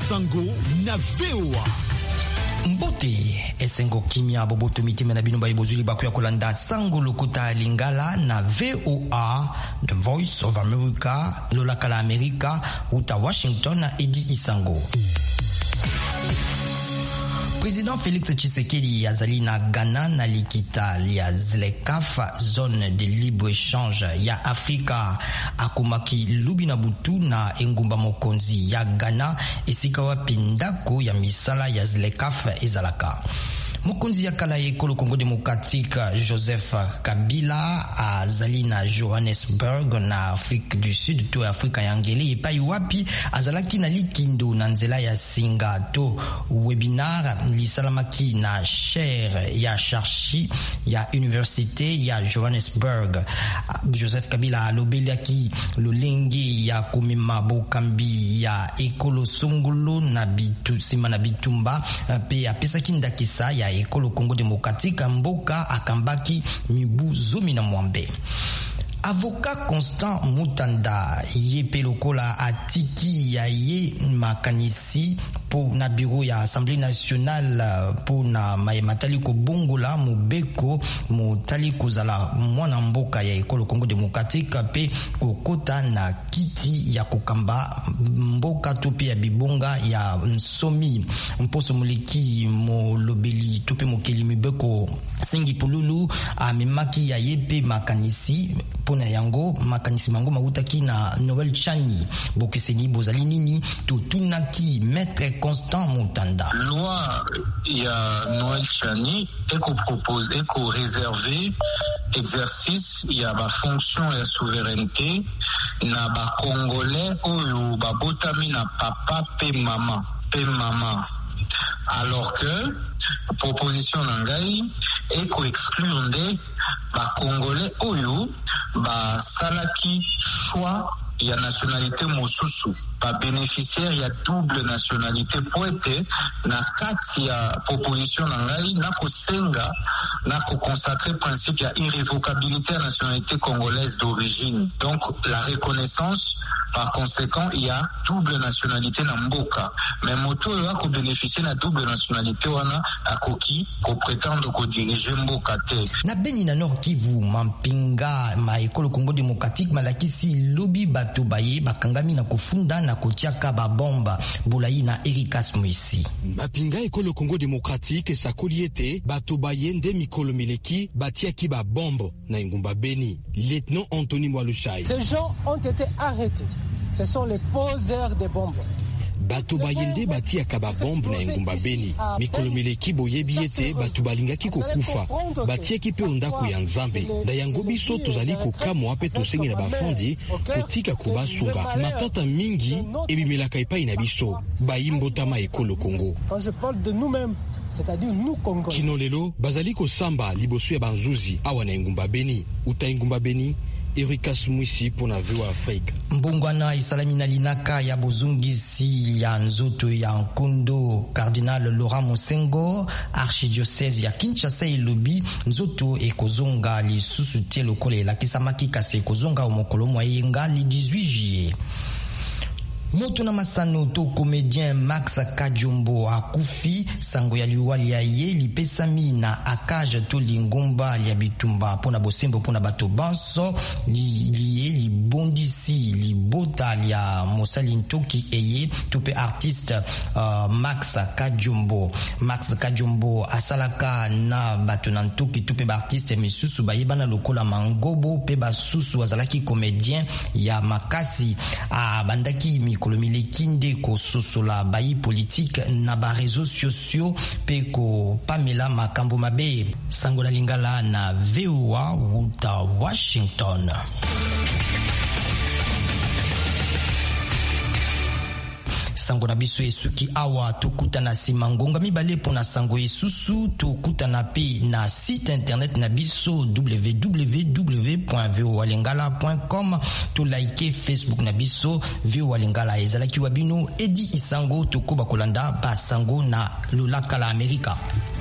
Sango na VOA. Mbote esengo kimia boboto mitime na bino baibozuli bakuya kolanda Sango Lokota Lingala na VOA, The Voice of America, Lolakala America, uta Washington na Edi Isango. Président Félix Tshisekedi azali na Ghana na likita lia ZLECAf, zone de libre-échange ya Afrika, akomaki lubi na butu na engumba mokonzi ya Ghana esika wapi ndako ya misala ya ZLECAf ezalaka. Mokonzi ya kala ekolo Congo Démocratique Joseph Kabila azali na Johannesburg na Afrique du Sud to Afrika ya ngele epai wapi azalaki na likindo na nzela ya singa to webinar lisalamaki na chaire ya charchi ya université ya Johannesburg. Joseph Kabila alobelaki lolengi ya kumema bokambi ya ekolo songolo na bitu sima na bitumba pe apesaki ndakisa ya ekolo Congo Démocratique mboka akambaki mibu zomi na mwambe. Avocat Constant Mutanda yepe lokola atiki ya ye makanisi po na bureau ya Assemblée nationale po na matali ko bongola mubeko mutali kozala mwana mboka ya ekolo Congo Démocratique pe kokota na kiti ya kokamba mboka to pe ya bibonga ya nsomi mposo muliki molobeli to pe mokeli mibeko sengi pululu amemaki ya yepe makanisi pona yango makanisi mango mautaki na Noël Chani bokeseni bozali nini tutunaki maître Constant Mutanda. Loi ya Noël Chani propose réserver exercice ya ba fonction ya souveraineté na ba congolais oyo ba botami na papa pe mama. Alors que proposition nangai exclure ba congolais oyo ba salaki choix ya nationalité mosusu ba bénéficiaire ya double nationalité poete na kati ya proposition nangai na kosenga na ko consacrer principe ya irrévocabilité à nationalité congolaise d'origine. Donc la reconnaissance par conséquent il y a double nationalité na mboka mais moto yo ko bénéficier na double nationalité wana akoki ko prétendre ko diriger mboka te. Na Beni na Nord Kivu mampinga ma ekolo Congo Démocratique malakisi lobby bato baye bakangami na kofunda na kotiaka ba bomba bolayi na Ericas Mwisi. Mapinga ekolo Congo Démocratique sakoli ete bato baye nde mikolo mileki batiaki ba bombe na engumba Beni. Lieutenant Anthony Mwalushai. Ces gens ont été arrêtés. Ce sont les poseurs de bombes. Bato bayende batiaka ba bombe na engumba Beni. Mikolo mileki boyebi ete bato balingaki kokufa. Batiaki pe ondako ya Nzambe. Da yango biso tozali kokamwa pe tosengi na bafandi kotika kobasunga. Matata mingi ebimelaka epai na biso. Bayimbotama ekolo Congo. Quand je parle de nous-mêmes, c'est-à-dire nous Congolais. Kino lelo bazali kosamba liboso ya banzuzi awa na engumba Beni. Uta engumba Beni Ericas Mwisi pour na VOA Afrique. Mbongwana isalami na linaka ya bozungisi ya nzoto ya Nkondo Cardinal Laurent Mosengo archidiocèse ya Kinshasa elobi nzoto ekozonga lisusu te lokola elakisamaki kasi ekozonga omokolo moyenga li 18 juillet. Moto na masano to comédien Max Kajumbo akufi sango ya liwali ya ye lipesami na akaje to lingomba lia bitumba pona bosembo pona bato banso liye libondisi libota lia mosali ntoki eye tupe artiste Max Kajumbo asalaka na bato na ntoki tupe ba artiste misusu bayebana lokola mangobo pe basusu azalaki comédien ya makasi bandaki kolomile kinde ko sosola bayi politique na ba réseaux sociaux pe ko pamela makambo mabe. Sango la lingala na VOA uta Washington. Sango na biso esuki awa tokuta na simangonga mibale pona sango esusu tokuta na pe na site internet na biso www.voalingala.com to like Facebook na biso VOA Lingala ezalaki wabino Edi Isango tokoba kolanda ba sango na lolakala Amerika.